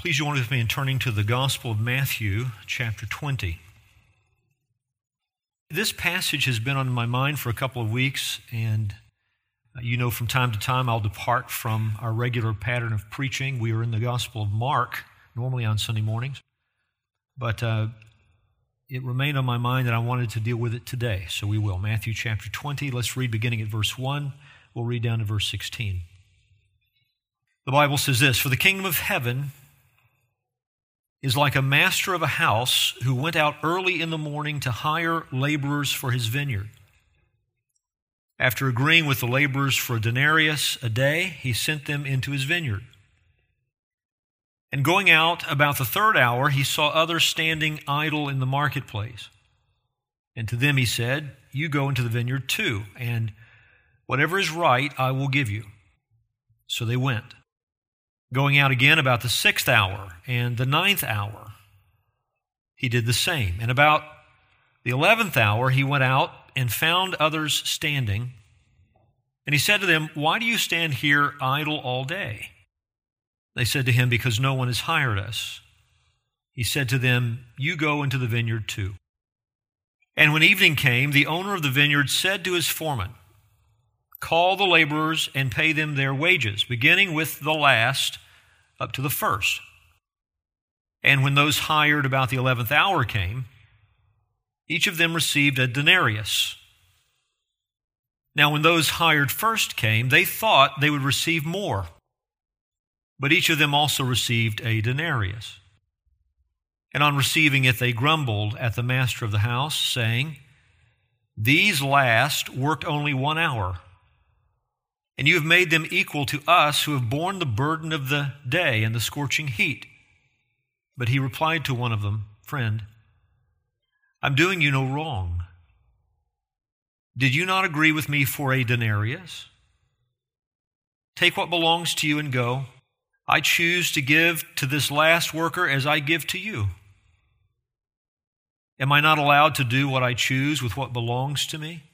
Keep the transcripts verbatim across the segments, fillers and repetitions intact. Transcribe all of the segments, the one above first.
Please join with me in turning to the Gospel of Matthew, chapter twenty. This passage has been on my mind for a couple of weeks, and you know from time to time I'll depart from our regular pattern of preaching. We are in the Gospel of Mark, normally on Sunday mornings, but uh, it remained on my mind that I wanted to deal with it today, so we will. Matthew chapter twenty, let's read beginning at verse one. We'll read down to verse sixteen. The Bible says this, "For the kingdom of heaven is like a master of a house who went out early in the morning to hire laborers for his vineyard. After agreeing with the laborers for a denarius a day, he sent them into his vineyard. And going out about the third hour, he saw others standing idle in the marketplace. And to them he said, 'You go into the vineyard too, and whatever is right I will give you.' So they went. Going out again about the sixth hour and the ninth hour, he did the same. And about the eleventh hour, he went out and found others standing. And he said to them, 'Why do you stand here idle all day?' They said to him, 'Because no one has hired us.' He said to them, 'You go into the vineyard too.' And when evening came, the owner of the vineyard said to his foreman, 'Call the laborers and pay them their wages, beginning with the last up to the first.' And when those hired about the eleventh hour came, each of them received a denarius. Now when those hired first came, they thought they would receive more, but each of them also received a denarius. And on receiving it, they grumbled at the master of the house, saying, 'These last worked only one hour, and you have made them equal to us who have borne the burden of the day and the scorching heat.' But he replied to one of them, 'Friend, I'm doing you no wrong. Did you not agree with me for a denarius? Take what belongs to you and go. I choose to give to this last worker as I give to you. Am I not allowed to do what I choose with what belongs to me?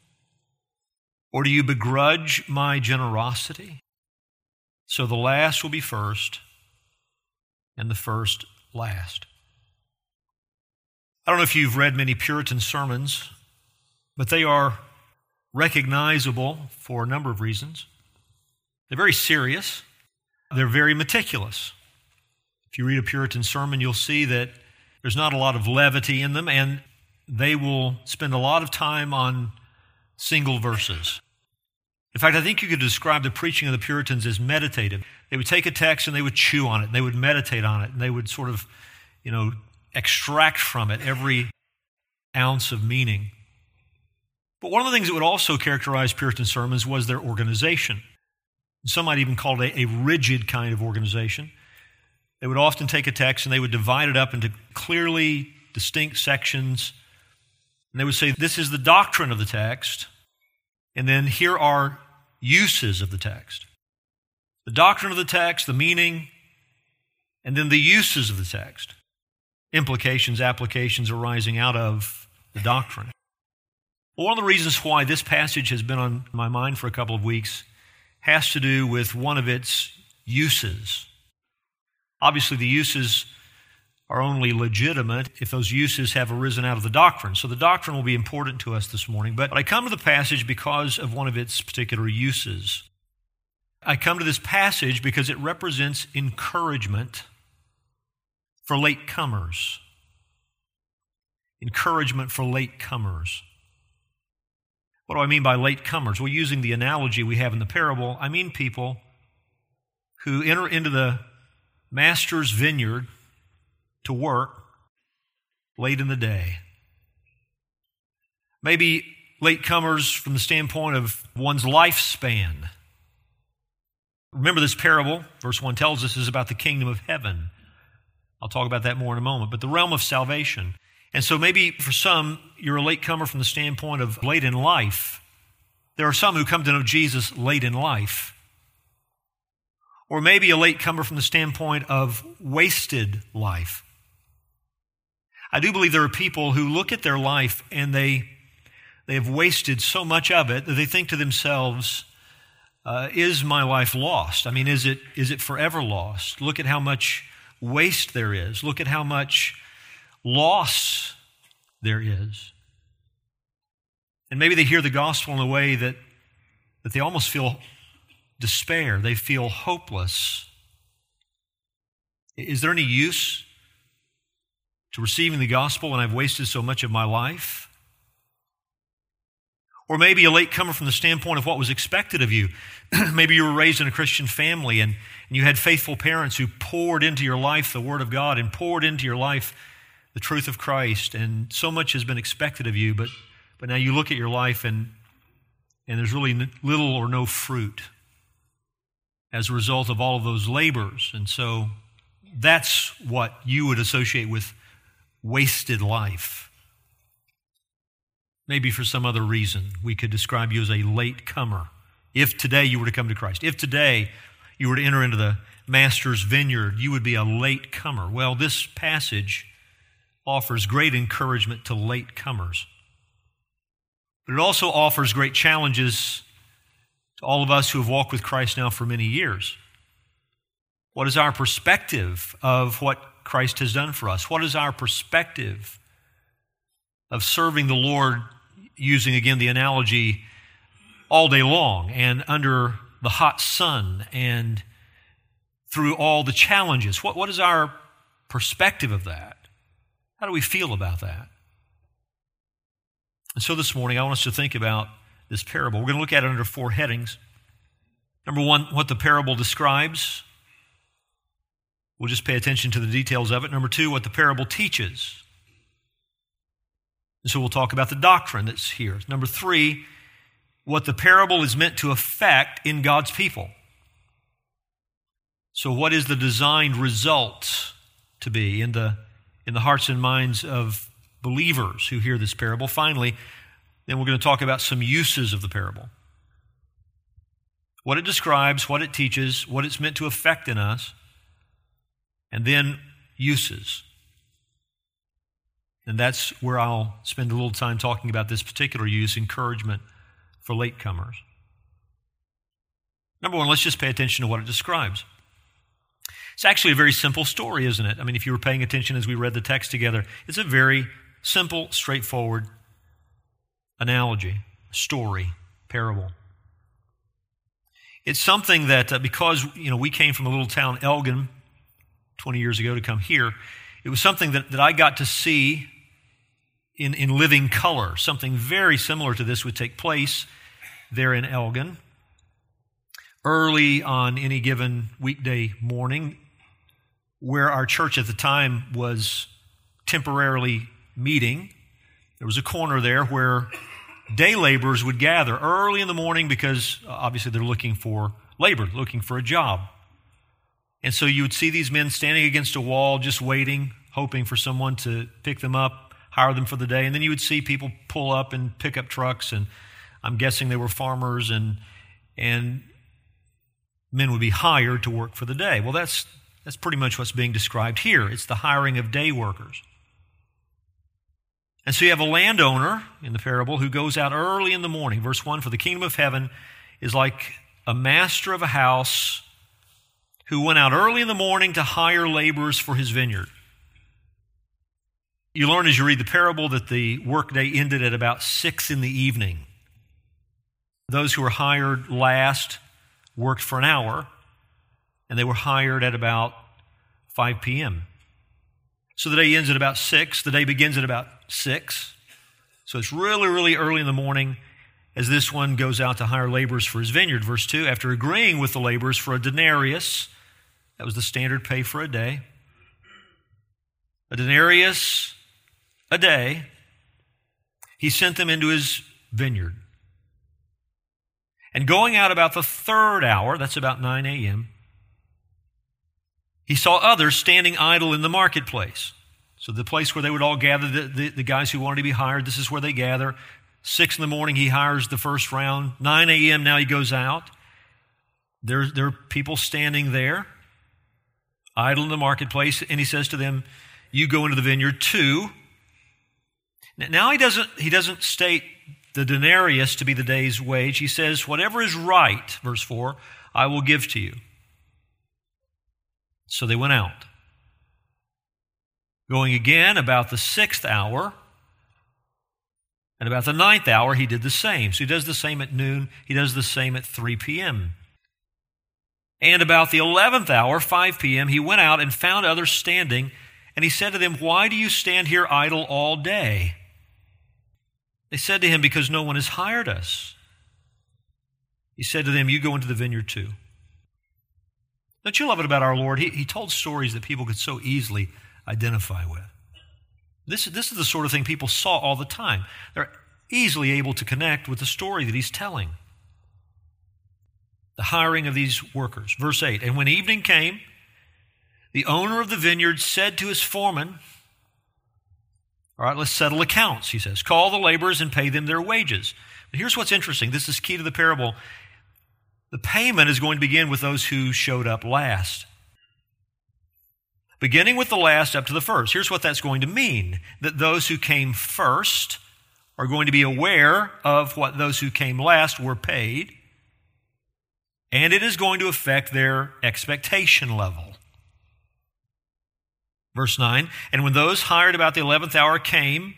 Or do you begrudge my generosity? So the last will be first, and the first last.'" I don't know if you've read many Puritan sermons, but they are recognizable for a number of reasons. They're very serious. They're very meticulous. If you read a Puritan sermon, you'll see that there's not a lot of levity in them, and they will spend a lot of time on single verses. In fact, I think you could describe the preaching of the Puritans as meditative. They would take a text and they would chew on it, and they would meditate on it, and they would sort of, you know, extract from it every ounce of meaning. But one of the things that would also characterize Puritan sermons was their organization. Some might even call it a, a rigid kind of organization. They would often take a text and they would divide it up into clearly distinct sections. And they would say, this is the doctrine of the text, and then here are uses of the text. The doctrine of the text, the meaning, and then the uses of the text. Implications, applications arising out of the doctrine. Well, one of the reasons why this passage has been on my mind for a couple of weeks has to do with one of its uses. Obviously, the uses are only legitimate if those uses have arisen out of the doctrine. So the doctrine will be important to us this morning. But I come to the passage because of one of its particular uses. I come to this passage because it represents encouragement for latecomers. Encouragement for latecomers. What do I mean by latecomers? Well, using the analogy we have in the parable, I mean people who enter into the master's vineyard to work late in the day. Maybe latecomers from the standpoint of one's lifespan. Remember, this parable, verse one tells us, is about the kingdom of heaven. I'll talk about that more in a moment, but the realm of salvation. And so maybe for some, you're a latecomer from the standpoint of late in life. There are some who come to know Jesus late in life. Or maybe a latecomer from the standpoint of wasted life. I do believe there are people who look at their life and they, they have wasted so much of it that they think to themselves, uh, is my life lost? I mean, is it is it forever lost? Look at how much waste there is. Look at how much loss there is. And maybe they hear the gospel in a way that, that they almost feel despair. They feel hopeless. Is there any use to receiving the gospel when I've wasted so much of my life? Or maybe a latecomer from the standpoint of what was expected of you. Maybe you were raised in a Christian family and, and you had faithful parents who poured into your life the Word of God and poured into your life the truth of Christ, and so much has been expected of you, but, but now you look at your life and, and there's really little or no fruit as a result of all of those labors. And so that's what you would associate with wasted life. Maybe for some other reason, we could describe you as a late comer. If today you were to come to Christ, if today you were to enter into the Master's vineyard, you would be a late comer. Well, this passage offers great encouragement to late comers. But it also offers great challenges to all of us who have walked with Christ now for many years. What is our perspective of what Christ has done for us? What is our perspective of serving the Lord, using again the analogy, all day long and under the hot sun and through all the challenges? What, what is our perspective of that? How do we feel about that? And so this morning I want us to think about this parable. We're going to look at it under four headings. Number one, what the parable describes. We'll just pay attention to the details of it. Number two, what the parable teaches. And so we'll talk about the doctrine that's here. Number three, what the parable is meant to affect in God's people. So what is the designed result to be in the, in the hearts and minds of believers who hear this parable? Finally, then we're going to talk about some uses of the parable. What it describes, what it teaches, what it's meant to affect in us, and then uses. And that's where I'll spend a little time talking about this particular use, encouragement for latecomers. Number one, let's just pay attention to what it describes. It's actually a very simple story, isn't it? I mean, if you were paying attention as we read the text together, it's a very simple, straightforward analogy, story, parable. It's something that uh, because, you know, we came from a little town, Elgin, twenty years ago to come here, it was something that, that I got to see in, in living color. Something very similar to this would take place there in Elgin. Early on any given weekday morning, where our church at the time was temporarily meeting, there was a corner there where day laborers would gather early in the morning because obviously they're looking for labor, looking for a job. And so you would see these men standing against a wall just waiting, hoping for someone to pick them up, hire them for the day. And then you would see people pull up and pick up trucks, and I'm guessing they were farmers, and and men would be hired to work for the day. Well, that's that's pretty much what's being described here. It's the hiring of day workers. And so you have a landowner in the parable who goes out early in the morning. Verse one, for the kingdom of heaven is like a master of a house who went out early in the morning to hire laborers for his vineyard. You learn as you read the parable that the workday ended at about six in the evening. Those who were hired last worked for an hour, and they were hired at about five p.m. So the day ends at about six. The day begins at about six. So it's really, really early in the morning as this one goes out to hire laborers for his vineyard. Verse two, after agreeing with the laborers for a denarius, that was the standard pay for a day, a denarius a day, he sent them into his vineyard. And going out about the third hour, that's about nine a.m., he saw others standing idle in the marketplace. So the place where they would all gather, the, the, the guys who wanted to be hired, this is where they gather. Six in the morning, he hires the first round. nine a.m., now he goes out. There, there are people standing there, idle in the marketplace, and he says to them, you go into the vineyard too. Now he doesn't, he doesn't state the denarius to be the day's wage. He says, whatever is right, verse four, I will give to you. So they went out. Going again about the sixth hour, and about the ninth hour, he did the same. So he does the same at noon. He does the same at three p.m. And about the eleventh hour, five p.m., he went out and found others standing, and he said to them, "Why do you stand here idle all day?" They said to him, "Because no one has hired us." He said to them, "You go into the vineyard too." Don't you love it about our Lord? He, he told stories that people could so easily identify with. This, this is the sort of thing people saw all the time. They're easily able to connect with the story that he's telling. The hiring of these workers. Verse eight, and when evening came, the owner of the vineyard said to his foreman, all right, let's settle accounts, he says. Call the laborers and pay them their wages. But here's what's interesting. This is key to the parable. The payment is going to begin with those who showed up last. Beginning with the last up to the first. Here's what that's going to mean. That those who came first are going to be aware of what those who came last were paid. And it is going to affect their expectation level. Verse nine, and when those hired about the eleventh hour came,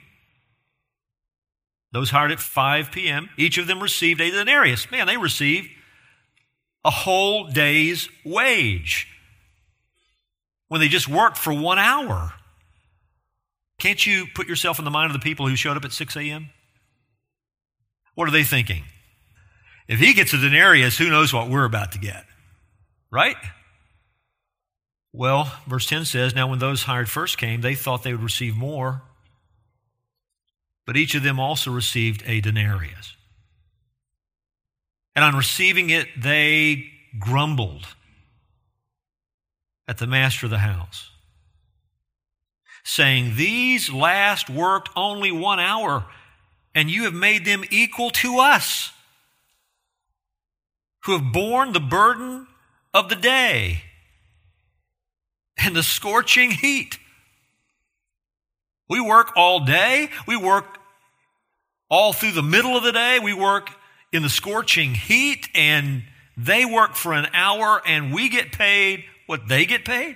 those hired at five p.m., each of them received a denarius. Man, they received a whole day's wage when they just worked for one hour. Can't you put yourself in the mind of the people who showed up at six a.m.? What are they thinking? If he gets a denarius, who knows what we're about to get, right? Well, verse ten says, now when those hired first came, they thought they would receive more, but each of them also received a denarius. And on receiving it, they grumbled at the master of the house, saying, these last worked only one hour, and you have made them equal to us, who have borne the burden of the day and the scorching heat. We work all day. We work all through the middle of the day. We work in the scorching heat, and they work for an hour, and we get paid what they get paid.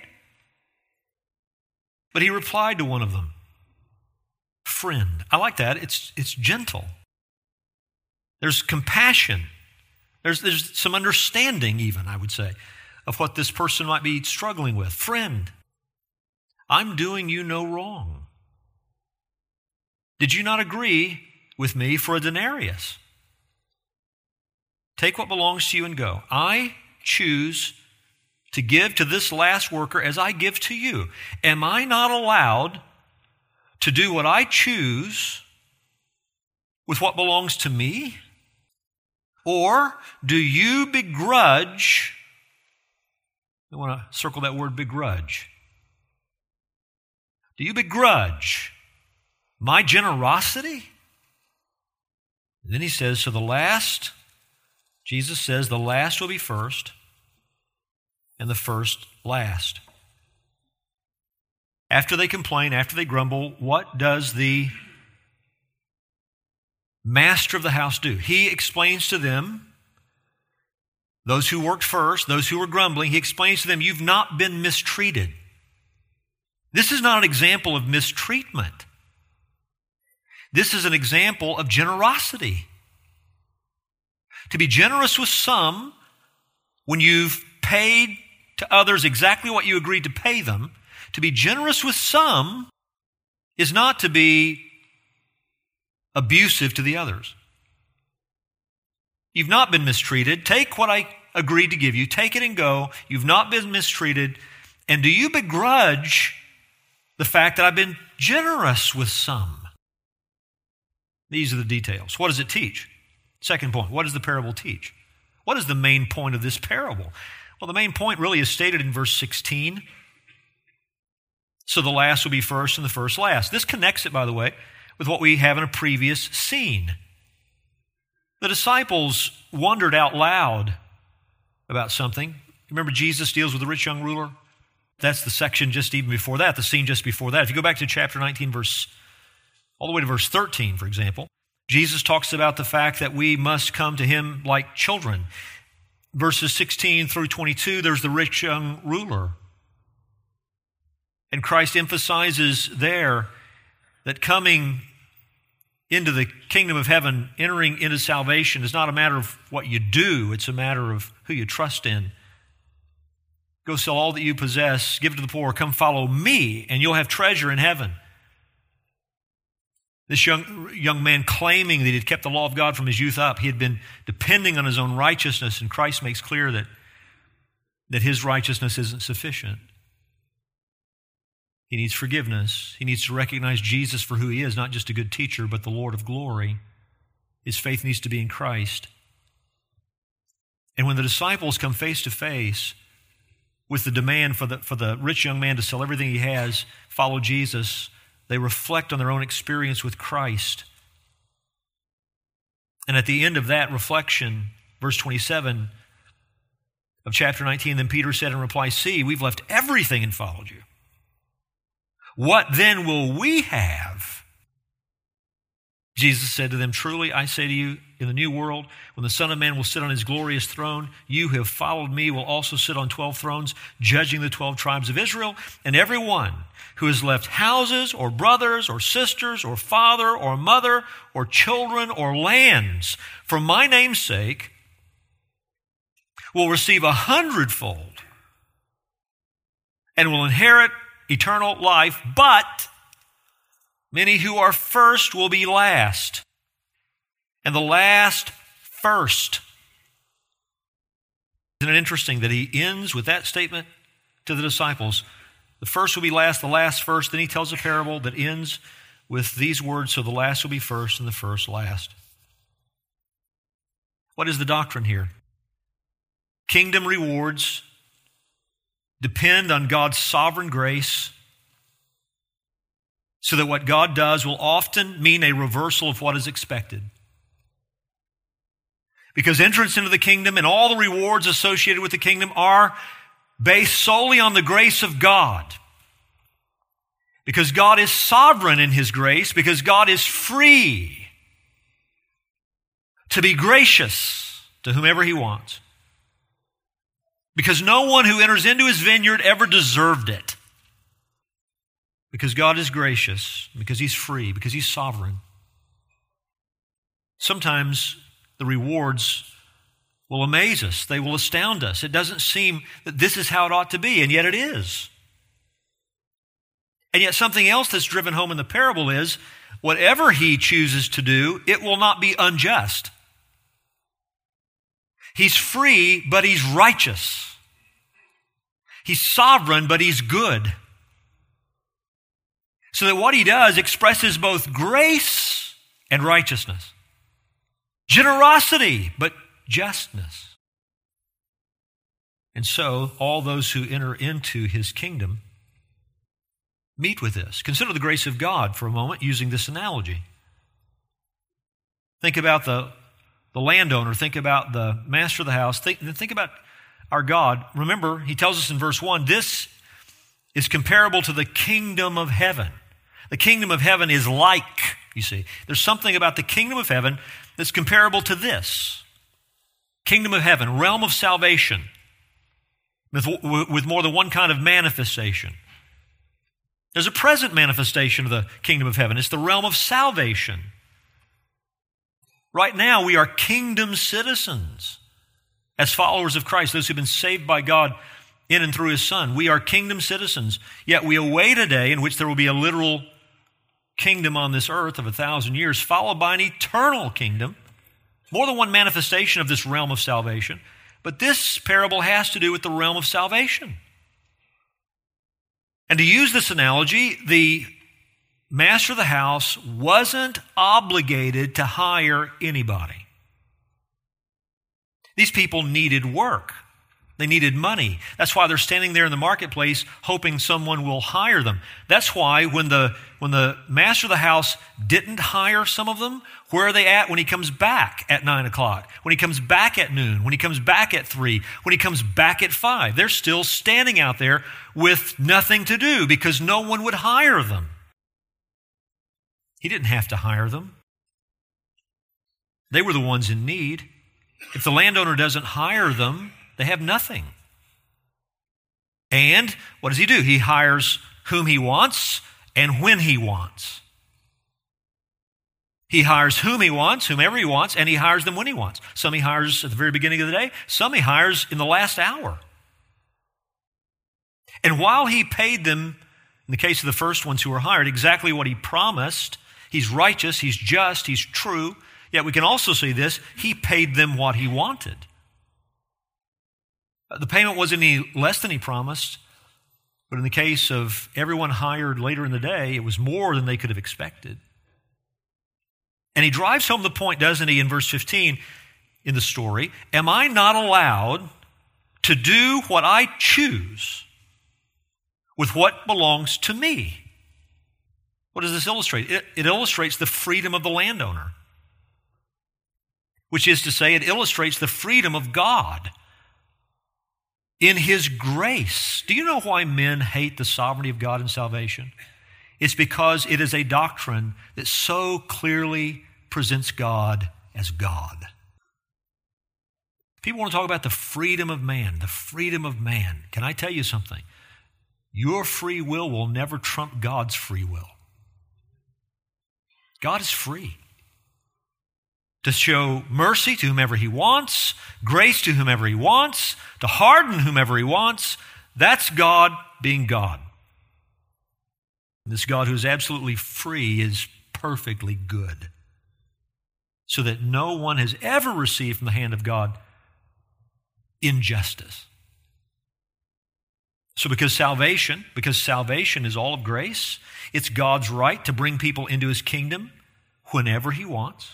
But he replied to one of them, friend. I like that. It's, it's gentle. There's compassion. There's, there's some understanding even, I would say, of what this person might be struggling with. Friend, I'm doing you no wrong. Did you not agree with me for a denarius? Take what belongs to you and go. I choose to give to this last worker as I give to you. Am I not allowed to do what I choose with what belongs to me? Or do you begrudge, I want to circle that word begrudge. Do you begrudge my generosity? And then he says, so the last, Jesus says, the last will be first, and the first last. After they complain, after they grumble, what does the master of the house do? He explains to them, those who worked first, those who were grumbling, he explains to them, you've not been mistreated. This is not an example of mistreatment. This is an example of generosity. To be generous with some when you've paid to others exactly what you agreed to pay them, to be generous with some is not to be abusive to the others. You've not been mistreated. Take what I agreed to give you. Take it and go. You've not been mistreated. And do you begrudge the fact that I've been generous with some? These are the details. What does it teach? Second point, what does the parable teach? What is the main point of this parable? Well, the main point really is stated in verse sixteen. So the last will be first and the first last. This connects it, by the way, with what we have in a previous scene. The disciples wondered out loud about something. Remember, Jesus deals with the rich young ruler? That's the section just even before that, the scene just before that. If you go back to chapter nineteen, verse all the way to verse thirteen, for example, Jesus talks about the fact that we must come to him like children. Verses sixteen through twenty-two, there's the rich young ruler. And Christ emphasizes there that coming into the kingdom of heaven, entering into salvation, is not a matter of what you do, it's a matter of who you trust in. Go sell all that you possess, give it to the poor, come follow me, and you'll have treasure in heaven. This young, young man claiming that he had kept the law of God from his youth up, he had been depending on his own righteousness, and Christ makes clear that, that his righteousness isn't sufficient. He needs forgiveness. He needs to recognize Jesus for who he is, not just a good teacher, but the Lord of glory. His faith needs to be in Christ. And when the disciples come face to face with the demand for the, for the rich young man to sell everything he has, follow Jesus, they reflect on their own experience with Christ. And at the end of that reflection, verse twenty-seven of chapter nineteen, then Peter said in reply, "See, we've left everything and followed you. What then will we have?" Jesus said to them, "Truly, I say to you, in the new world, when the Son of Man will sit on his glorious throne, you who have followed me will also sit on twelve thrones, judging the twelve tribes of Israel. And every one who has left houses or brothers or sisters or father or mother or children or lands for my name's sake will receive a hundredfold and will inherit eternal life, but many who are first will be last, and the last first." Isn't it interesting that he ends with that statement to the disciples? The first will be last, the last first. Then he tells a parable that ends with these words, "So the last will be first and the first last." What is the doctrine here? Kingdom rewards depend on God's sovereign grace, so that what God does will often mean a reversal of what is expected. Because entrance into the kingdom and all the rewards associated with the kingdom are based solely on the grace of God. Because God is sovereign in his grace, because God is free to be gracious to whomever he wants. Because no one who enters into his vineyard ever deserved it. Because God is gracious, because he's free, because he's sovereign. Sometimes the rewards will amaze us. They will astound us. It doesn't seem that this is how it ought to be, and yet it is. And yet something else that's driven home in the parable is, whatever he chooses to do, it will not be unjust. He's free, but he's righteous. He's sovereign, but he's good. So that what he does expresses both grace and righteousness. Generosity, but justness. And so, all those who enter into his kingdom meet with this. Consider the grace of God for a moment using this analogy. Think about the, the landowner. Think about the master of the house. Think, think about our God. Remember, he tells us in verse one, this is comparable to the kingdom of heaven. The kingdom of heaven is like, you see. There's something about the kingdom of heaven that's comparable to this. Kingdom of heaven, realm of salvation, with, with more than one kind of manifestation. There's a present manifestation of the kingdom of heaven. It's the realm of salvation. Right now, we are kingdom citizens as followers of Christ, those who've been saved by God in and through his Son. We are kingdom citizens, yet we await a day in which there will be a literal kingdom on this earth of a thousand years, followed by an eternal kingdom. More than one manifestation of this realm of salvation. But this parable has to do with the realm of salvation. And to use this analogy, the master of the house wasn't obligated to hire anybody. These people needed work. They needed money. That's why they're standing there in the marketplace hoping someone will hire them. That's why when the, when the master of the house didn't hire some of them, where are they at when he comes back at nine o'clock? When he comes back at noon? When he comes back at three? When he comes back at five? They're still standing out there with nothing to do because no one would hire them. He didn't have to hire them. They were the ones in need. If the landowner doesn't hire them, they have nothing. And what does he do? He hires whom he wants and when he wants. He hires whom he wants, whomever he wants, and he hires them when he wants. Some he hires at the very beginning of the day, some he hires in the last hour. And while he paid them, in the case of the first ones who were hired, exactly what he promised, he's righteous, he's just, he's true, yet we can also see this, he paid them what he wanted. The payment wasn't any less than he promised, but in the case of everyone hired later in the day, it was more than they could have expected. And he drives home the point, doesn't he, in verse fifteen in the story, am I not allowed to do what I choose with what belongs to me? What does this illustrate? It, it illustrates the freedom of the landowner, which is to say, it illustrates the freedom of God in His grace. Do you know why men hate the sovereignty of God in salvation? It's because it is a doctrine that so clearly presents God as God. People want to talk about the freedom of man, the freedom of man. Can I tell you something? Your free will will never trump God's free will. God is free to show mercy to whomever He wants, grace to whomever He wants, to harden whomever He wants. That's God being God. This God who is absolutely free is perfectly good, so that no one has ever received from the hand of God injustice. So because salvation, because salvation is all of grace, it's God's right to bring people into His kingdom whenever He wants,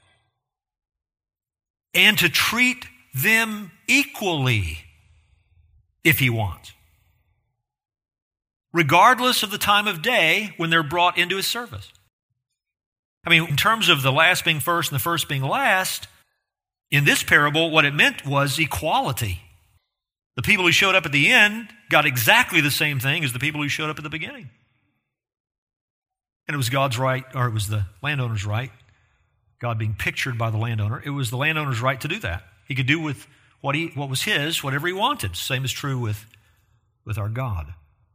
and to treat them equally if He wants, regardless of the time of day when they're brought into His service. I mean, in terms of the last being first and the first being last, in this parable, what it meant was equality. The people who showed up at the end got exactly the same thing as the people who showed up at the beginning. And it was God's right, or it was the landowner's right, God being pictured by the landowner, it was the landowner's right to do that. He could do with what he what was his, whatever he wanted. Same is true with, with our God.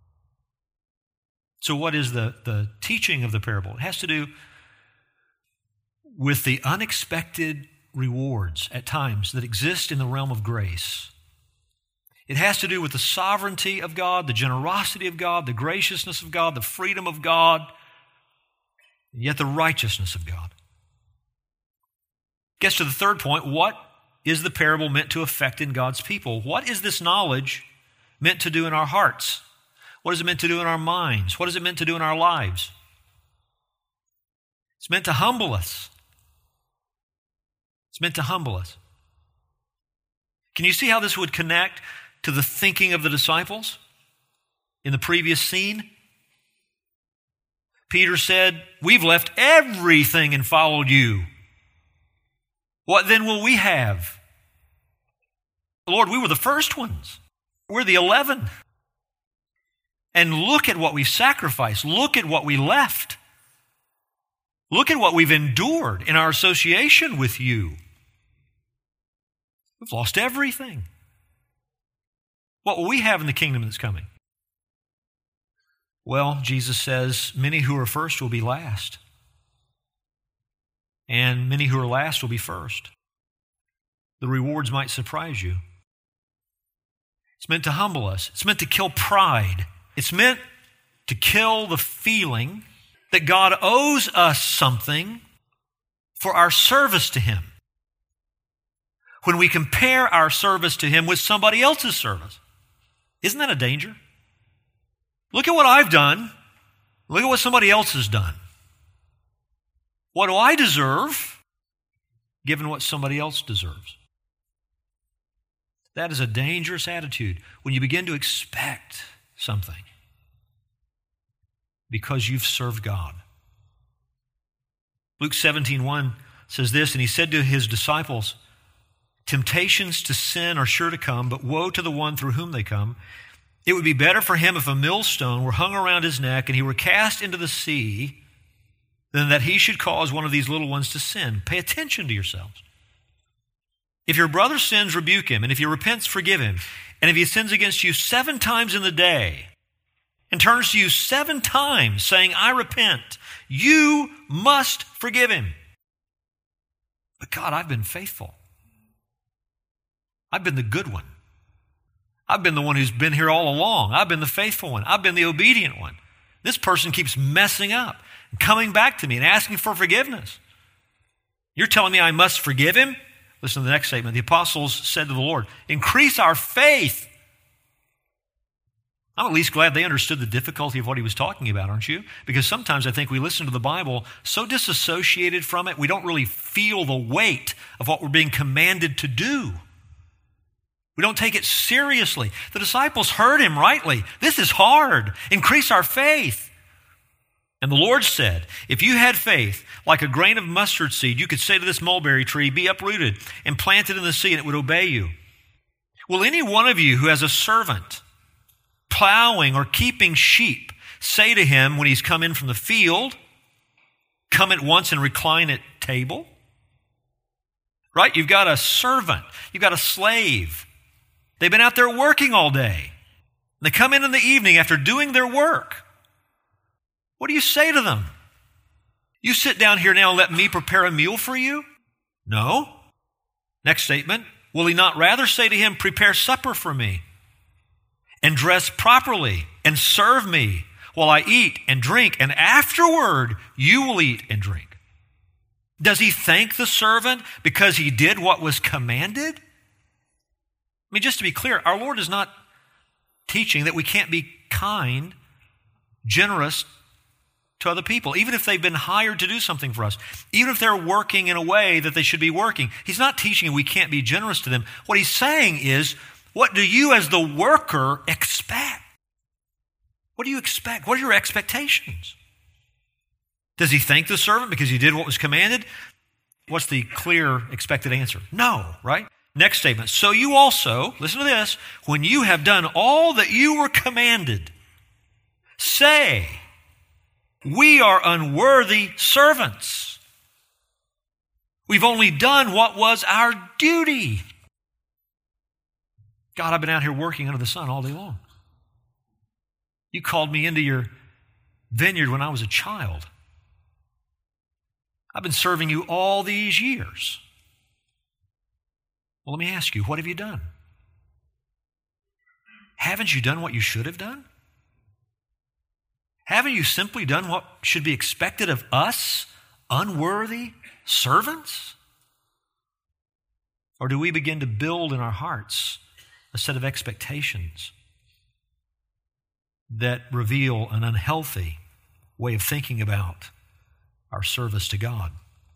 So what is the, the teaching of the parable? It has to do with the unexpected rewards at times that exist in the realm of grace. It has to do with the sovereignty of God, the generosity of God, the graciousness of God, the freedom of God, and yet the righteousness of God. Gets to the third point. What is the parable meant to affect in God's people? What is this knowledge meant to do in our hearts? What is it meant to do in our minds? What is it meant to do in our lives? It's meant to humble us. It's meant to humble us. Can you see how this would connect to the thinking of the disciples in the previous scene? Peter said, "We've left everything and followed you. What then will we have? Lord, we were the first ones. We're the eleven. And look at what we've sacrificed. Look at what we left. Look at what we've endured in our association with you. We've lost everything. What will we have in the kingdom that's coming?" Well, Jesus says, many who are first will be last, and many who are last will be first. The rewards might surprise you. It's meant to humble us. It's meant to kill pride. It's meant to kill the feeling that God owes us something for our service to Him, when we compare our service to Him with somebody else's service. Isn't that a danger? Look at what I've done. Look at what somebody else has done. What do I deserve given what somebody else deserves? That is a dangerous attitude when you begin to expect something because you've served God. Luke seventeen one says this, and He said to His disciples, "Temptations to sin are sure to come, but woe to the one through whom they come. It would be better for him if a millstone were hung around his neck and he were cast into the sea than that he should cause one of these little ones to sin." Pay attention to yourselves. If your brother sins, rebuke him, and if he repents, forgive him. And if he sins against you seven times in the day, and turns to you seven times saying, I repent, you must forgive him. But God, I've been faithful. I've been the good one. I've been the one who's been here all along. I've been the faithful one. I've been the obedient one. This person keeps messing up and coming back to me and asking for forgiveness. You're telling me I must forgive him? Listen to the next statement. The apostles said to the Lord, increase our faith. I'm at least glad they understood the difficulty of what he was talking about, aren't you? Because sometimes I think we listen to the Bible so disassociated from it, we don't really feel the weight of what we're being commanded to do. We don't take it seriously. The disciples heard him rightly. This is hard. Increase our faith. And the Lord said, if you had faith like a grain of mustard seed, you could say to this mulberry tree, be uprooted and planted in the sea, and it would obey you. Will any one of you who has a servant plowing or keeping sheep say to him when he's come in from the field, come at once and recline at table? Right? You've got a servant. You've got a slave. They've been out there working all day. They come in in the evening after doing their work. What do you say to them? You sit down here now and let me prepare a meal for you? No. Next statement. Will he not rather say to him, prepare supper for me and dress properly and serve me while I eat and drink, and afterward you will eat and drink? Does he thank the servant because he did what was commanded? I mean, just to be clear, our Lord is not teaching that we can't be kind, generous to other people, even if they've been hired to do something for us, even if they're working in a way that they should be working. He's not teaching we can't be generous to them. What he's saying is, what do you as the worker expect? What do you expect? What are your expectations? Does he thank the servant because he did what was commanded? What's the clear expected answer? No, right? Next statement. So you also, listen to this, when you have done all that you were commanded, say, we are unworthy servants. We've only done what was our duty. God, I've been out here working under the sun all day long. You called me into your vineyard when I was a child. I've been serving you all these years. Well, let me ask you, what have you done? Haven't you done what you should have done? Haven't you simply done what should be expected of us, unworthy servants? Or do we begin to build in our hearts a set of expectations that reveal an unhealthy way of thinking about our service to God?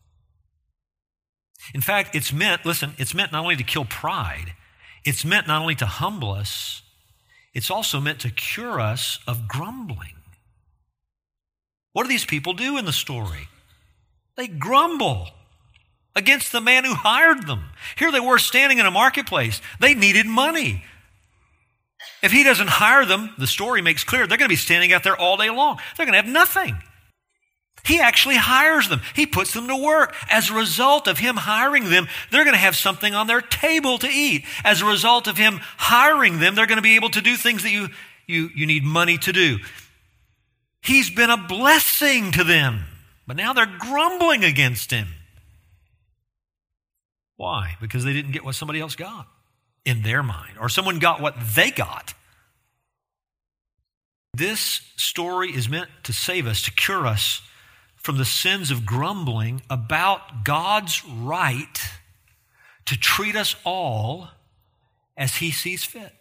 In fact, it's meant, listen, it's meant not only to kill pride, it's meant not only to humble us, it's also meant to cure us of grumbling. What do these people do in the story? They grumble against the man who hired them. Here they were standing in a marketplace. They needed money. If he doesn't hire them, the story makes clear, they're going to be standing out there all day long. They're going to have nothing. He actually hires them. He puts them to work. As a result of him hiring them, they're going to have something on their table to eat. As a result of him hiring them, they're going to be able to do things that you, you, you need money to do. He's been a blessing to them, but now they're grumbling against him. Why? Because they didn't get what somebody else got in their mind, or someone got what they got. This story is meant to save us, to cure us from the sins of grumbling about God's right to treat us all as he sees fit.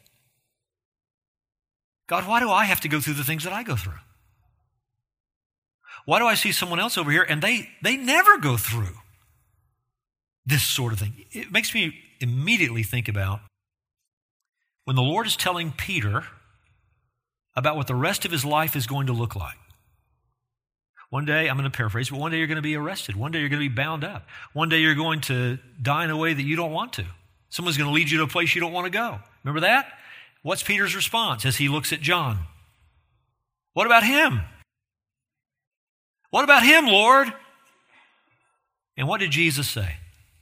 God, why do I have to go through the things that I go through? Why do I see someone else over here and they, they never go through this sort of thing? It makes me immediately think about when the Lord is telling Peter about what the rest of his life is going to look like. One day, I'm going to paraphrase, but one day you're going to be arrested. One day you're going to be bound up. One day you're going to die in a way that you don't want to. Someone's going to lead you to a place you don't want to go. Remember that? What's Peter's response as he looks at John? What about him? What about him, Lord? And what did Jesus say?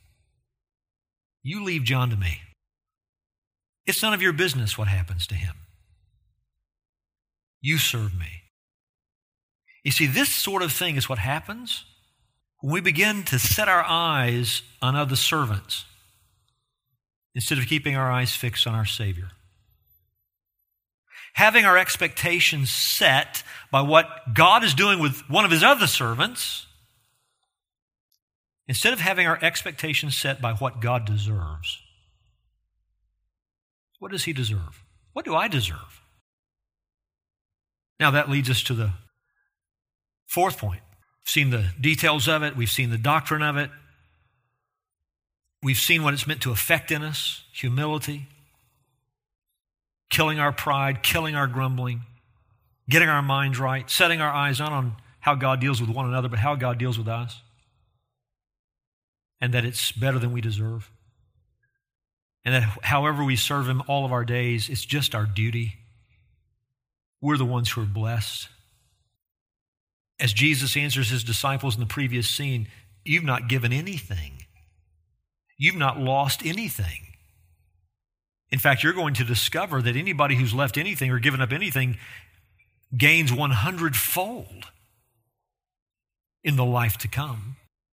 You leave John to me. It's none of your business what happens to him. You serve me. You see, this sort of thing is what happens when we begin to set our eyes on other servants instead of keeping our eyes fixed on our Savior. Having our expectations set by what God is doing with one of his other servants, instead of having our expectations set by what God deserves. What does he deserve? What do I deserve? Now that leads us to the fourth point. We've seen the details of it. We've seen the doctrine of it. We've seen what it's meant to affect in us, humility, killing our pride, killing our grumbling, getting our minds right, setting our eyes not on how God deals with one another, but how God deals with us, and that it's better than we deserve, and that however we serve him all of our days, it's just our duty. We're the ones who are blessed. As Jesus answers his disciples in the previous scene, you've not given anything. You've not lost anything. In fact, you're going to discover that anybody who's left anything or given up anything gains one hundred-fold in the life to come.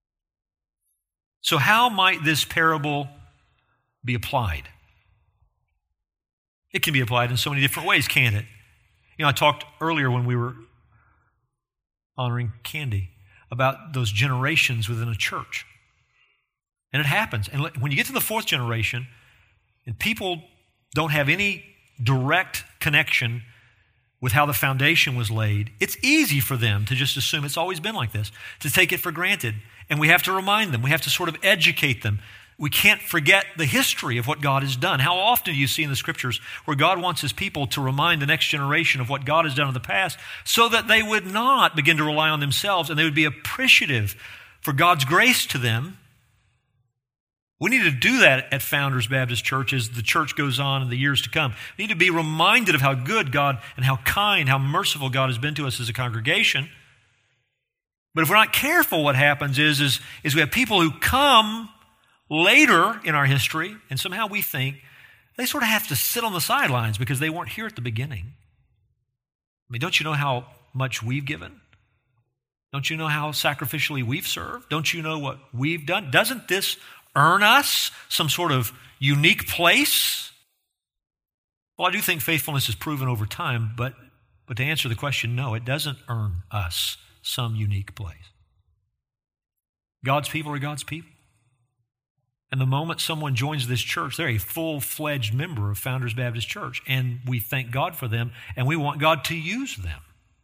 So how might this parable be applied? It can be applied in so many different ways, can't it? You know, I talked earlier when we were honoring Candy about those generations within a church. And it happens. And when you get to the fourth generation, and people don't have any direct connection with how the foundation was laid, it's easy for them to just assume it's always been like this, to take it for granted. And we have to remind them. We have to sort of educate them. We can't forget the history of what God has done. How often do you see in the Scriptures where God wants his people to remind the next generation of what God has done in the past so that they would not begin to rely on themselves and they would be appreciative for God's grace to them? We need to do that at Founders Baptist Church as the church goes on in the years to come. We need to be reminded of how good God and how kind, how merciful God has been to us as a congregation. But if we're not careful, what happens is, is, is we have people who come later in our history, and somehow we think they sort of have to sit on the sidelines because they weren't here at the beginning. I mean, don't you know how much we've given? Don't you know how sacrificially we've served? Don't you know what we've done? Doesn't this earn us some sort of unique place? Well, I do think faithfulness is proven over time, but, but to answer the question, no, it doesn't earn us some unique place. God's people are God's people. And the moment someone joins this church, they're a full-fledged member of Founders Baptist Church, and we thank God for them, and we want God to use them.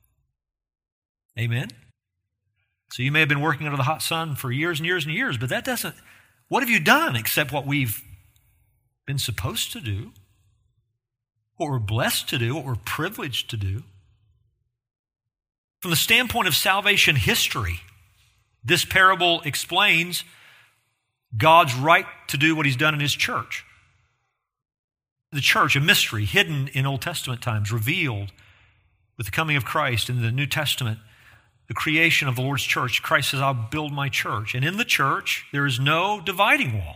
Amen? So you may have been working under the hot sun for years and years and years, but that doesn't, what have you done except what we've been supposed to do, what we're blessed to do, what we're privileged to do? From the standpoint of salvation history, this parable explains God's right to do what he's done in his church. The church, a mystery hidden in Old Testament times, revealed with the coming of Christ in the New Testament, the creation of the Lord's church. Christ says, I'll build my church. And in the church, there is no dividing wall.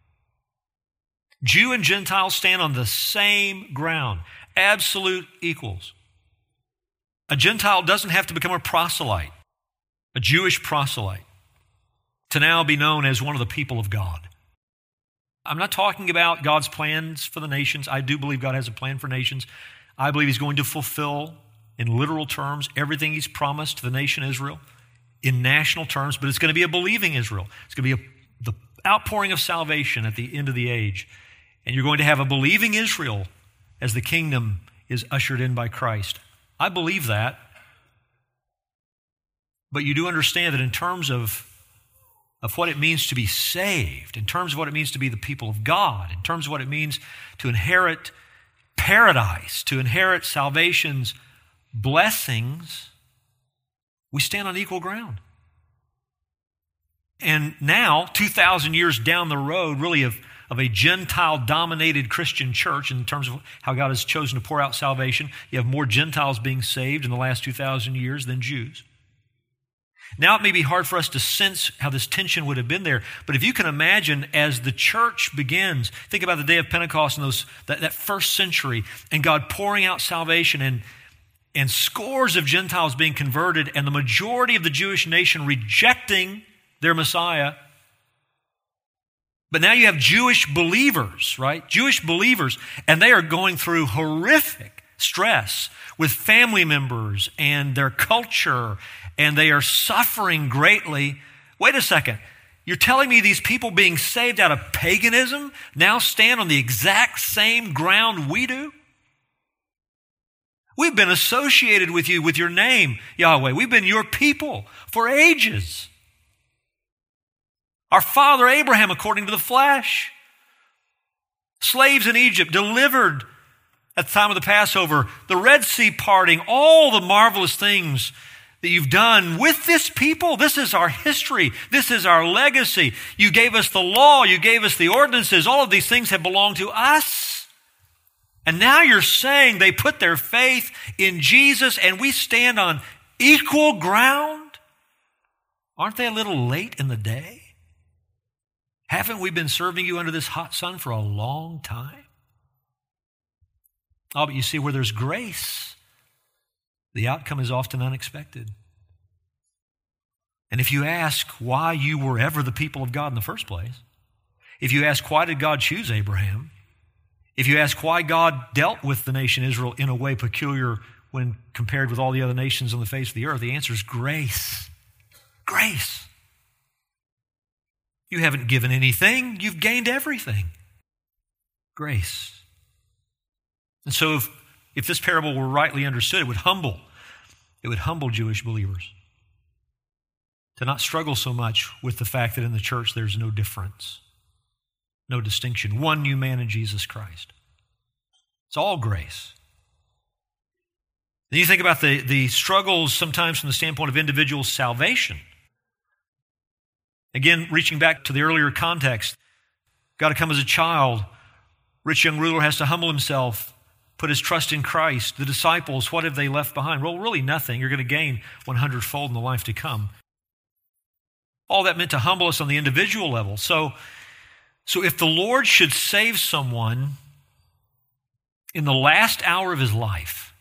Jew and Gentile stand on the same ground, absolute equals. A Gentile doesn't have to become a proselyte, a Jewish proselyte, to now be known as one of the people of God. I'm not talking about God's plans for the nations. I do believe God has a plan for nations. I believe he's going to fulfill, in literal terms, everything he's promised to the nation Israel in national terms, but it's going to be a believing Israel. It's going to be a, the outpouring of salvation at the end of the age. And you're going to have a believing Israel as the kingdom is ushered in by Christ. I believe that. But you do understand that in terms of of what it means to be saved, in terms of what it means to be the people of God, in terms of what it means to inherit paradise, to inherit salvation's blessings, we stand on equal ground. And now, two thousand years down the road, really of, of a Gentile-dominated Christian church, in terms of how God has chosen to pour out salvation, you have more Gentiles being saved in the last two thousand years than Jews. Now it may be hard for us to sense how this tension would have been there, but if you can imagine as the church begins, think about the day of Pentecost and those that, that first century, and God pouring out salvation, and and scores of Gentiles being converted, and the majority of the Jewish nation rejecting their Messiah. But now you have Jewish believers, right? Jewish believers, and they are going through horrific stress with family members and their culture, and they are suffering greatly. Wait a second. You're telling me these people being saved out of paganism now stand on the exact same ground we do? We've been associated with you with your name, Yahweh. We've been your people for ages. Our father Abraham, according to the flesh. Slaves in Egypt, delivered at the time of the Passover. The Red Sea parting, all the marvelous things that you've done with this people. This is our history. This is our legacy. You gave us the law. You gave us the ordinances. All of these things have belonged to us. And now you're saying they put their faith in Jesus and we stand on equal ground? Aren't they a little late in the day? Haven't we been serving you under this hot sun for a long time? Oh, but you see, where there's grace, the outcome is often unexpected. And if you ask why you were ever the people of God in the first place, if you ask why did God choose Abraham, if you ask why God dealt with the nation Israel in a way peculiar when compared with all the other nations on the face of the earth, the answer is grace. Grace. You haven't given anything, you've gained everything. Grace. And so if, if this parable were rightly understood, it would humble, it would humble Jewish believers to not struggle so much with the fact that in the church there's no difference, no distinction. One new man in Jesus Christ. It's all grace. Then you think about the, the struggles sometimes from the standpoint of individual salvation. Again, reaching back to the earlier context, got to come as a child. Rich young ruler has to humble himself, put his trust in Christ. The disciples, what have they left behind? Well, really nothing. You're going to gain one hundred fold in the life to come. All that meant to humble us on the individual level. So, so if the Lord should save someone in the last hour of his life,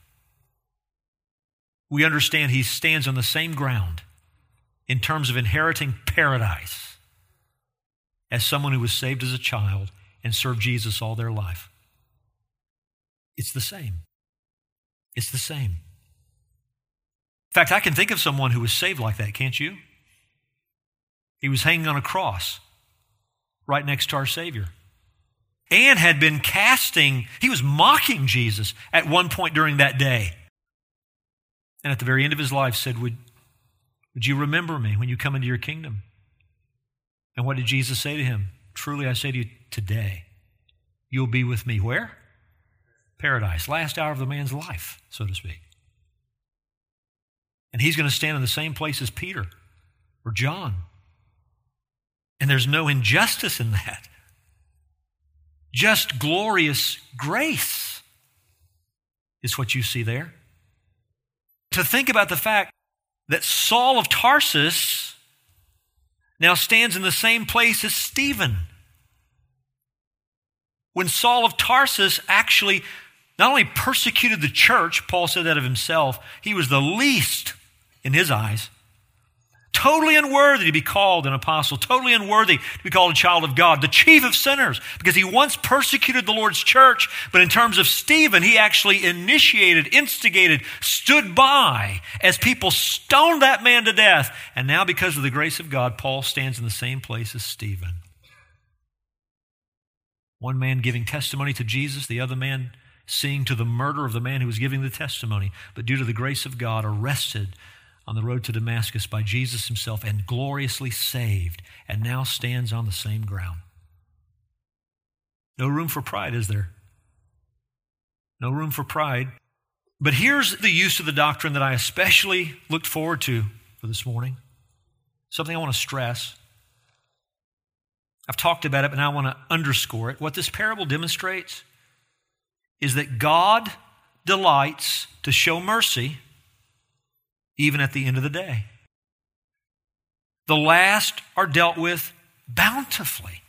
we understand he stands on the same ground in terms of inheriting paradise as someone who was saved as a child and served Jesus all their life. It's the same. It's the same. In fact, I can think of someone who was saved like that, can't you? He was hanging on a cross right next to our Savior and had been casting, he was mocking Jesus at one point during that day. And at the very end of his life said, would, would you remember me when you come into your kingdom? And what did Jesus say to him? Truly I say to you, today you'll be with me where? Paradise. Last hour of the man's life, so to speak. And he's going to stand in the same place as Peter or John. And there's no injustice in that. Just glorious grace is what you see there. To think about the fact that Saul of Tarsus now stands in the same place as Stephen. When Saul of Tarsus actually not only persecuted the church, Paul said that of himself, he was the least in his eyes. Totally unworthy to be called an apostle, totally unworthy to be called a child of God, the chief of sinners, because he once persecuted the Lord's church, but in terms of Stephen, he actually initiated, instigated, stood by as people stoned that man to death. And now because of the grace of God, Paul stands in the same place as Stephen. One man giving testimony to Jesus, the other man seeing to the murder of the man who was giving the testimony, but due to the grace of God, arrested on the road to Damascus by Jesus himself and gloriously saved, and now stands on the same ground. No room for pride, is there? No room for pride. But here's the use of the doctrine that I especially looked forward to for this morning. Something I want to stress. I've talked about it, but now I want to underscore it. What this parable demonstrates is that God delights to show mercy even at the end of the day. The last are dealt with bountifully.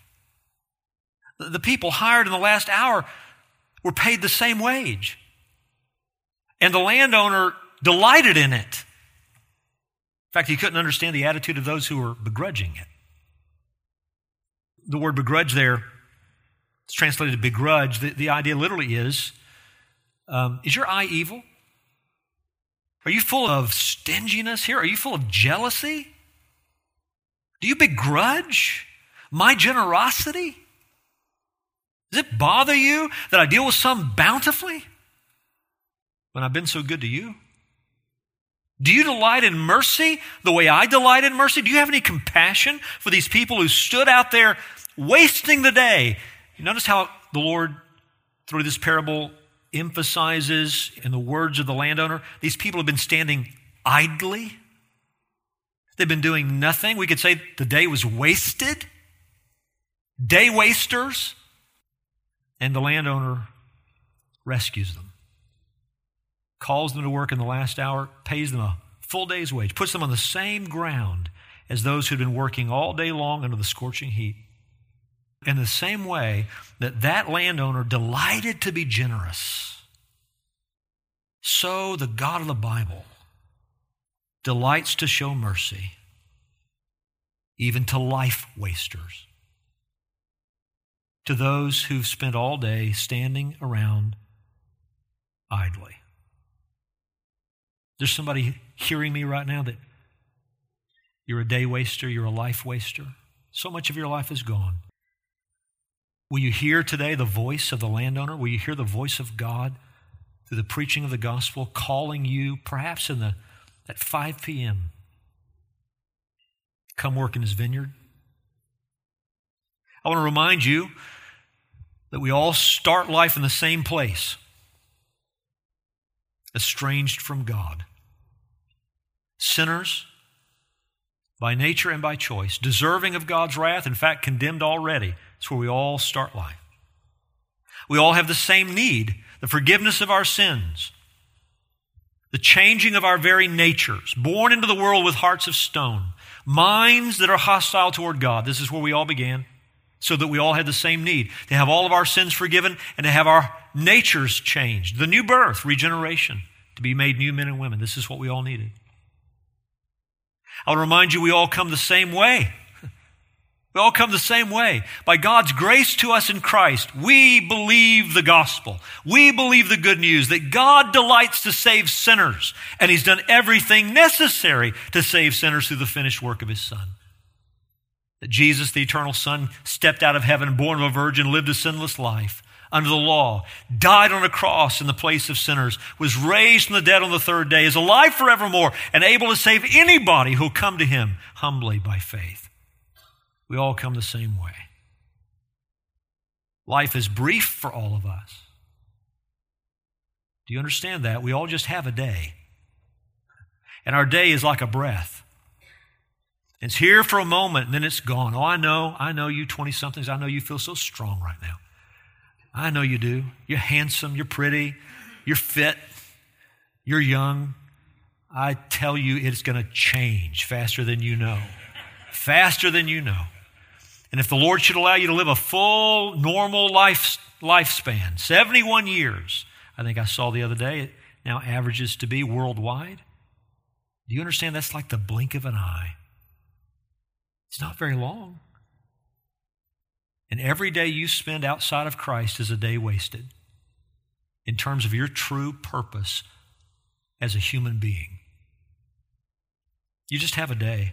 The people hired in the last hour were paid the same wage. And the landowner delighted in it. In fact, he couldn't understand the attitude of those who were begrudging it. The word begrudge there, it's translated begrudge. The, the idea literally is, um, is your eye evil? Are you full of stinginess here? Are you full of jealousy? Do you begrudge my generosity? Does it bother you that I deal with some bountifully when I've been so good to you? Do you delight in mercy the way I delight in mercy? Do you have any compassion for these people who stood out there wasting the day? You notice how the Lord, through this parable, emphasizes in the words of the landowner, these people have been standing idly. They've been doing nothing. We could say the day was wasted. Day wasters. And the landowner rescues them. Calls them to work in the last hour, pays them a full day's wage, puts them on the same ground as those who'd been working all day long under the scorching heat. In the same way that that landowner delighted to be generous, so the God of the Bible delights to show mercy, even to life wasters, to those who've spent all day standing around idly. There's somebody hearing me right now that you're a day waster, you're a life waster. So much of your life is gone. Will you hear today the voice of the landowner? Will you hear the voice of God through the preaching of the gospel calling you perhaps in the at five p.m. come work in his vineyard? I want to remind you that we all start life in the same place, estranged from God. Sinners by nature and by choice, deserving of God's wrath, in fact, condemned already. It's where we all start life. We all have the same need, the forgiveness of our sins, the changing of our very natures, born into the world with hearts of stone, minds that are hostile toward God. This is where we all began, so that we all had the same need, to have all of our sins forgiven and to have our natures changed. The new birth, regeneration, to be made new men and women. This is what we all needed. I'll remind you, we all come the same way. We all come the same way. By God's grace to us in Christ, we believe the gospel. We believe the good news that God delights to save sinners, and He's done everything necessary to save sinners through the finished work of His Son. That Jesus, the eternal Son, stepped out of heaven, born of a virgin, lived a sinless life under the law, died on a cross in the place of sinners, was raised from the dead on the third day, is alive forevermore, and able to save anybody who'll come to Him humbly by faith. We all come the same way. Life is brief for all of us. Do you understand that? We all just have a day. And our day is like a breath. It's here for a moment and then it's gone. Oh, I know, I know you twenty-somethings. I know you feel so strong right now. I know you do. You're handsome, you're pretty, you're fit, you're young. I tell you, it's going to change faster than you know. Faster than you know. And if the Lord should allow you to live a full, normal life lifespan, seventy-one years, I think I saw the other day, it now averages to be worldwide. Do you understand that's like the blink of an eye? It's not very long. And every day you spend outside of Christ is a day wasted in terms of your true purpose as a human being. You just have a day.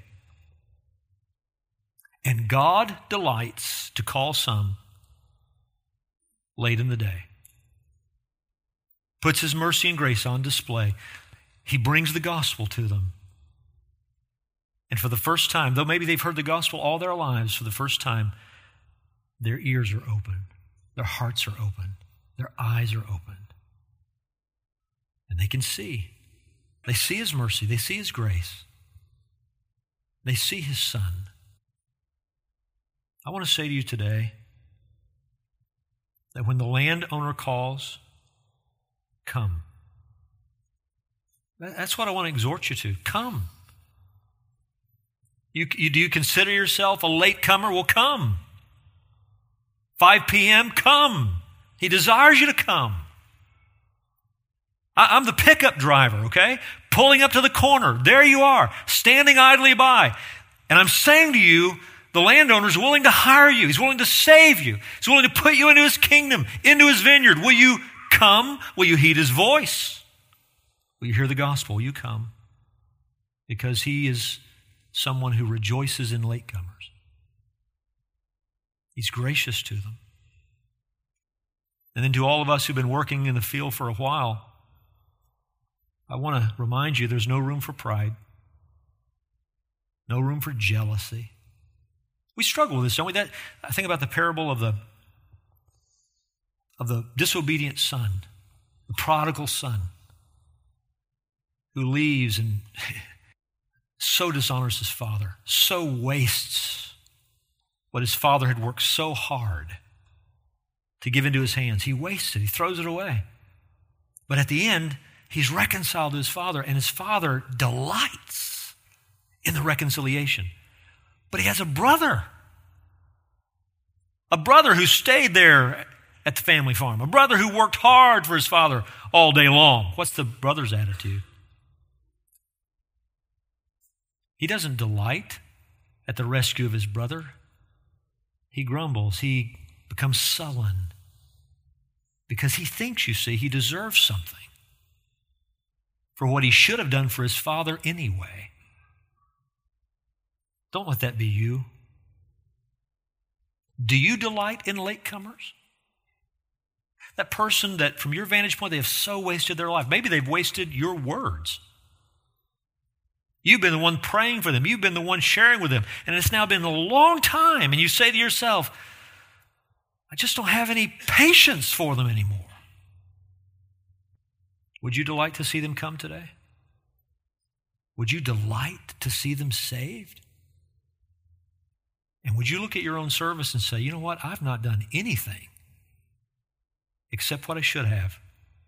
And God delights to call some late in the day. Puts His mercy and grace on display. He brings the gospel to them. And for the first time, though maybe they've heard the gospel all their lives, for the first time, their ears are open. Their hearts are open. Their eyes are opened. And they can see. They see His mercy. They see His grace. They see His Son. I want to say to you today that when the landowner calls, come. That's what I want to exhort you to. Come. You, you, do you consider yourself a late comer? Well, come. five p.m., come. He desires you to come. I, I'm the pickup driver, okay? Pulling up to the corner. There you are, standing idly by. And I'm saying to you, the landowner is willing to hire you. He's willing to save you. He's willing to put you into his kingdom, into his vineyard. Will you come? Will you heed his voice? Will you hear the gospel? Will you come? Because he is someone who rejoices in latecomers. He's gracious to them. And then to all of us who've been working in the field for a while, I want to remind you there's no room for pride, no room for jealousy. We struggle with this, don't we? That, I think about the parable of the, of the disobedient son, the prodigal son, who leaves and so dishonors his father, so wastes what his father had worked so hard to give into his hands. He wastes it. He throws it away. But at the end, he's reconciled to his father, and his father delights in the reconciliation. But he has a brother, a brother who stayed there at the family farm, a brother who worked hard for his father all day long. What's the brother's attitude? He doesn't delight at the rescue of his brother. He grumbles. He becomes sullen because he thinks, you see, he deserves something for what he should have done for his father anyway. Don't let that be you. Do you delight in latecomers? That person that from your vantage point, they have so wasted their life. Maybe they've wasted your words. You've been the one praying for them. You've been the one sharing with them. And it's now been a long time. And you say to yourself, I just don't have any patience for them anymore. Would you delight to see them come today? Would you delight to see them saved? And would you look at your own service and say, you know what? I've not done anything except what I should have.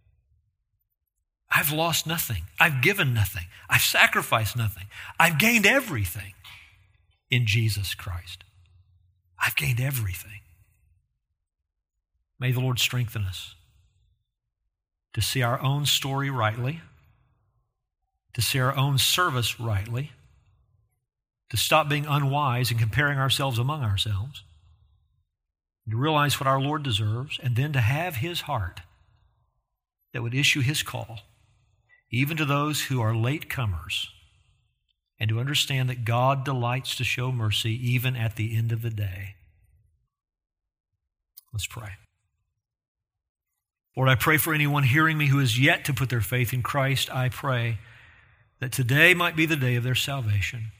I've lost nothing. I've given nothing. I've sacrificed nothing. I've gained everything in Jesus Christ. I've gained everything. May the Lord strengthen us to see our own story rightly, to see our own service rightly, to stop being unwise and comparing ourselves among ourselves, to realize what our Lord deserves, and then to have His heart that would issue His call, even to those who are latecomers, and to understand that God delights to show mercy even at the end of the day. Let's pray. Lord, I pray for anyone hearing me who is yet to put their faith in Christ. I pray that today might be the day of their salvation.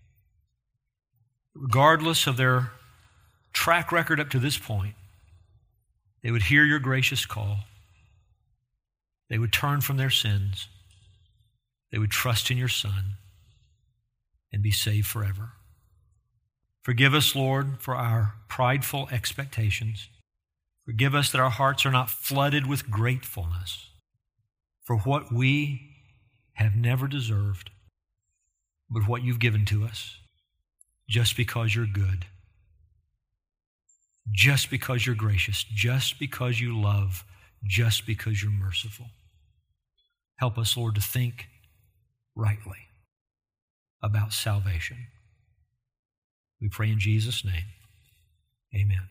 Regardless of their track record up to this point, they would hear your gracious call. They would turn from their sins. They would trust in your Son and be saved forever. Forgive us, Lord, for our prideful expectations. Forgive us that our hearts are not flooded with gratefulness for what we have never deserved, but what you've given to us just because you're good, just because you're gracious, just because you love, just because you're merciful. Help us, Lord, to think rightly about salvation. We pray in Jesus' name. Amen.